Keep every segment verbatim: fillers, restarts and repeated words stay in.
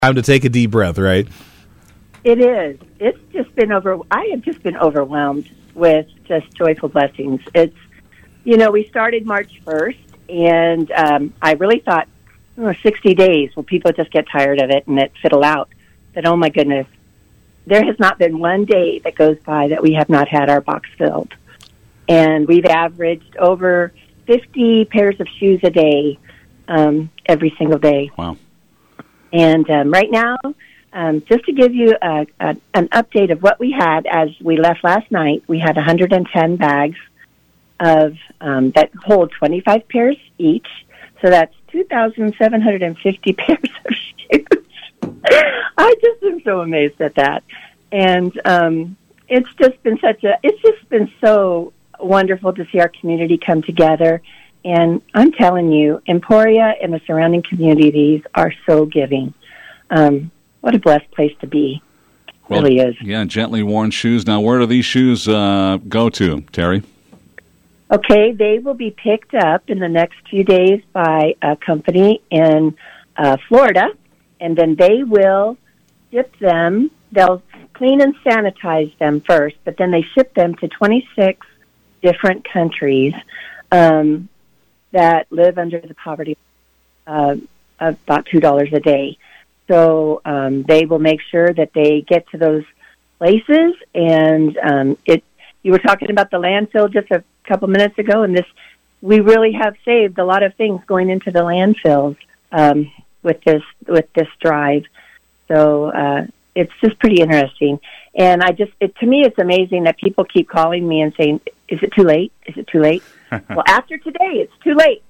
Time to take a deep breath, right? It is. It's just been over. I have just been overwhelmed with just joyful blessings. It's, you know, we started March first, and um, I really thought, oh, sixty days. Will people just get tired of it and it fiddle out? But oh my goodness, there has not been one day that goes by that we have not had our box filled, and we've averaged over fifty pairs of shoes a day, um, every single day. Wow! And um, right now. Um, just to give you a, a, an update of what we had as we left last night, we had one hundred ten bags of um, that hold twenty-five pairs each. So that's two thousand seven hundred fifty pairs of shoes. I just am so amazed at that. And um, it's just been such a, it's just been so wonderful to see our community come together. And I'm telling you, Emporia and the surrounding communities are so giving. Um, What a blessed place to be. It well, really is. Yeah, gently worn shoes. Now, where do these shoes uh, go to, Terry? Okay, they will be picked up in the next few days by a company in uh, Florida, and then they will ship them. They'll clean and sanitize them first, but then they ship them to twenty-six different countries um, that live under the poverty uh, of about two dollars a day. So um, they will make sure that they get to those places. And um, it. You were talking about the landfill just a couple minutes ago, and this we really have saved a lot of things going into the landfills um, with this with this drive. So uh, it's just pretty interesting. And I just, it, to me, it's amazing that people keep calling me and saying, "Is it too late? Is it too late?" Well, after today, it's too late.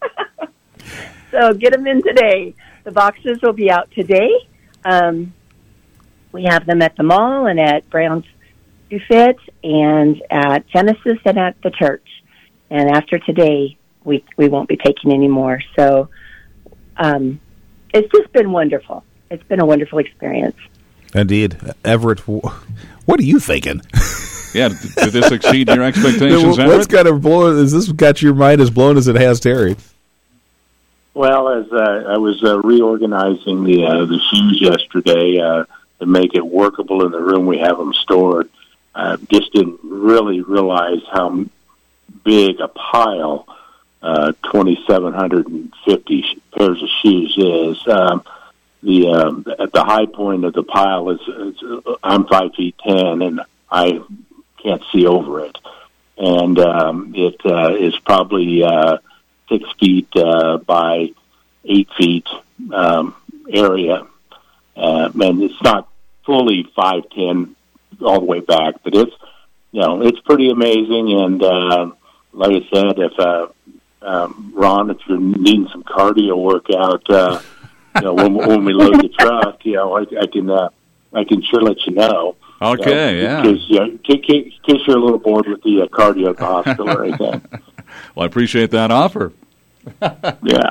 So get them in today. The boxes will be out today. Um, we have them at the mall and at Brown's Fit and at Genesis and at the church. And after today, we we won't be taking any more. So um, it's just been wonderful. It's been a wonderful experience. Indeed. Everett, what are you thinking? Yeah, did this exceed your expectations, Everett? What's kind of blown, has this got your mind as blown as it has Terry? Well, as uh, I was uh, reorganizing the uh, the shoes yesterday uh, to make it workable in the room we have them stored, uh, just didn't really realize how big a pile uh, twenty-seven hundred fifty sh- pairs of shoes is. Um, the um, at the high point of the pile is, is uh, I'm five feet ten, and I can't see over it, and um, it uh, is probably. Uh, six feet uh, by eight feet um, area. Uh, and it's not fully five ten all the way back, but it's, you know, it's pretty amazing. And uh, like I said, if uh, um, Ron, if you're needing some cardio workout, uh, you know, when, when we load the truck, you know, I, I can uh, I can sure let you know. Okay, you know, yeah. Because you know, in case you're a little bored with the uh, cardio at the hospital or anything. Well, I appreciate that offer. Yeah.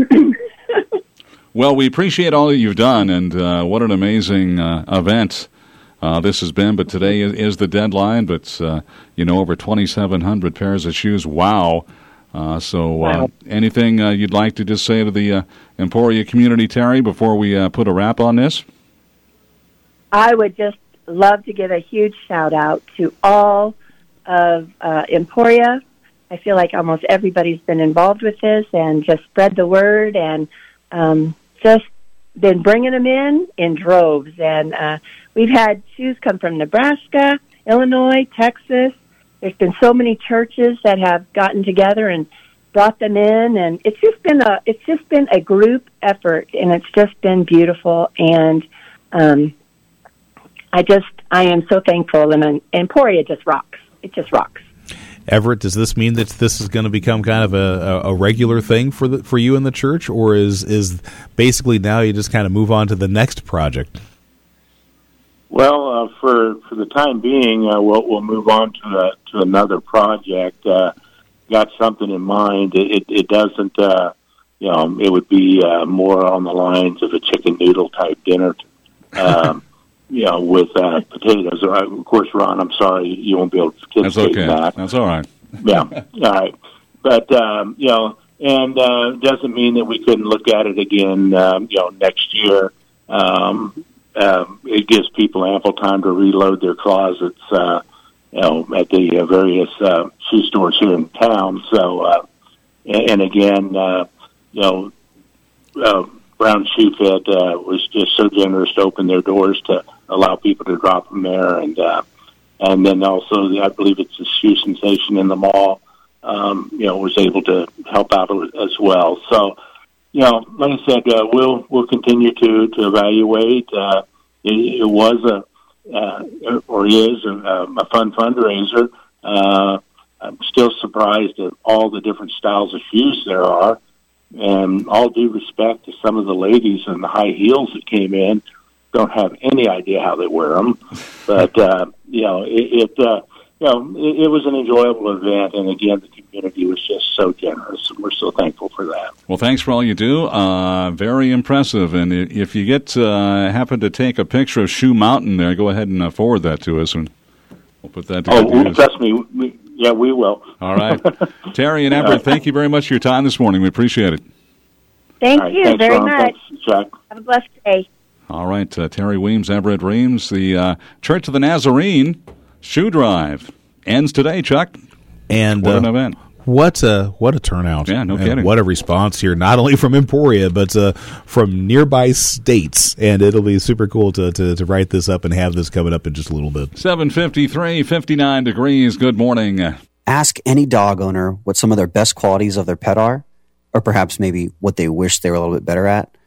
Well, we appreciate all that you've done, and uh, what an amazing uh, event uh, this has been. But today is, is the deadline, but, uh, you know, over twenty-seven hundred pairs of shoes. Wow. Uh, so uh, wow. anything uh, you'd like to just say to the uh, Emporia community, Terry, before we uh, put a wrap on this? I would just love to give a huge shout-out to all of uh, Emporia. I feel like almost everybody's been involved with this and just spread the word and um, just been bringing them in in droves. And uh, we've had shoes come from Nebraska, Illinois, Texas. There's been so many churches that have gotten together and brought them in, and it's just been a it's just been a group effort, and it's just been beautiful. And um, I just I am so thankful, and, and Emporia just rocks. It just rocks. Everett, does this mean that this is going to become kind of a, a regular thing for the, for you in the church, or is is basically now you just kind of move on to the next project? Well, uh, for for the time being, uh, we'll we'll move on to uh, to another project. Uh, got something in mind. It it, it doesn't, uh, you know, it would be uh, more on the lines of a chicken noodle type dinner. Um, You know, with uh, potatoes. Of course, Ron, I'm sorry you won't be able to participate That's okay. in that. That's all right. Yeah, all right. But, um, you know, and uh, doesn't mean that we couldn't look at it again, um, you know, next year. Um, uh, it gives people ample time to reload their closets, uh, you know, at the uh, various uh, shoe stores here in town. So, uh, and, and again, uh, you know, uh, Brown Shoe Fit uh, was just so generous to open their doors to allow people to drop them there, and uh, and then also I believe it's the Shoe Sensation in the mall. Um, you know, was able to help out as well. So, you know, like I said, uh, we'll we'll continue to to evaluate. Uh, it, it was a uh, or is a, a fun fundraiser. Uh, I'm still surprised at all the different styles of shoes there are, and all due respect to some of the ladies in the high heels that came in, don't have any idea how they wear them. But uh, you know, it. it uh, You know, it, it was an enjoyable event, and again, the community was just so generous, and we're so thankful for that. Well, thanks for all you do. Uh, very impressive, and if you get uh, happen to take a picture of Shoe Mountain there, go ahead and uh, forward that to us, and we'll put that to Oh, good use. trust me, we, yeah, we will. All right. Terry and Everett, thank you very much for your time this morning. We appreciate it. Thank right, you thanks, very Ron. much. Thanks, Chuck. Have a blessed day. All right, uh, Terry Weems, Everett Reams, the uh, Church of the Nazarene Shoe Drive ends today, Chuck. And what an uh, event. What a, what a turnout. Yeah, no and kidding. What a response here, not only from Emporia, but uh, from nearby states. And it'll be super cool to, to, to write this up and have this coming up in just a little bit. seven fifty-three, fifty-nine degrees. Good morning. Ask any dog owner what some of their best qualities of their pet are, or perhaps maybe what they wish they were a little bit better at.